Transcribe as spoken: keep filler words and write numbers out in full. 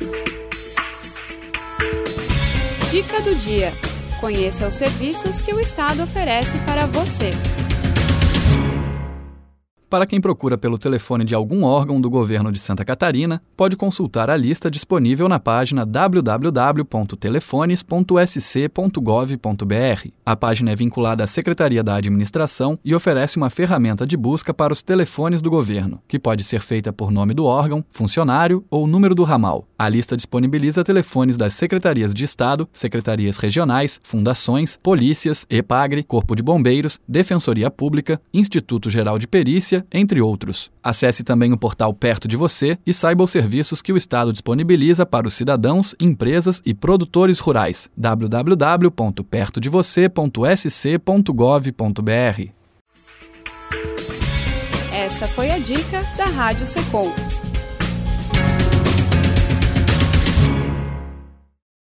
Dica do dia. Conheça os serviços que o Estado oferece para você. Para quem procura pelo telefone de algum órgão do governo de Santa Catarina, pode consultar a lista disponível na página w w w ponto telefones ponto s c ponto gov ponto b r. A página é vinculada à Secretaria da Administração e oferece uma ferramenta de busca para os telefones do governo, que pode ser feita por nome do órgão, funcionário ou número do ramal. A lista disponibiliza telefones das Secretarias de Estado, Secretarias Regionais, Fundações, Polícias, EPAGRE, Corpo de Bombeiros, Defensoria Pública, Instituto Geral de Perícia, entre outros. Acesse também o portal Perto de Você e saiba os serviços que o Estado disponibiliza para os cidadãos, empresas e produtores rurais. w w w ponto perto de você ponto s c ponto gov ponto b r. Essa foi a dica da Rádio Secom.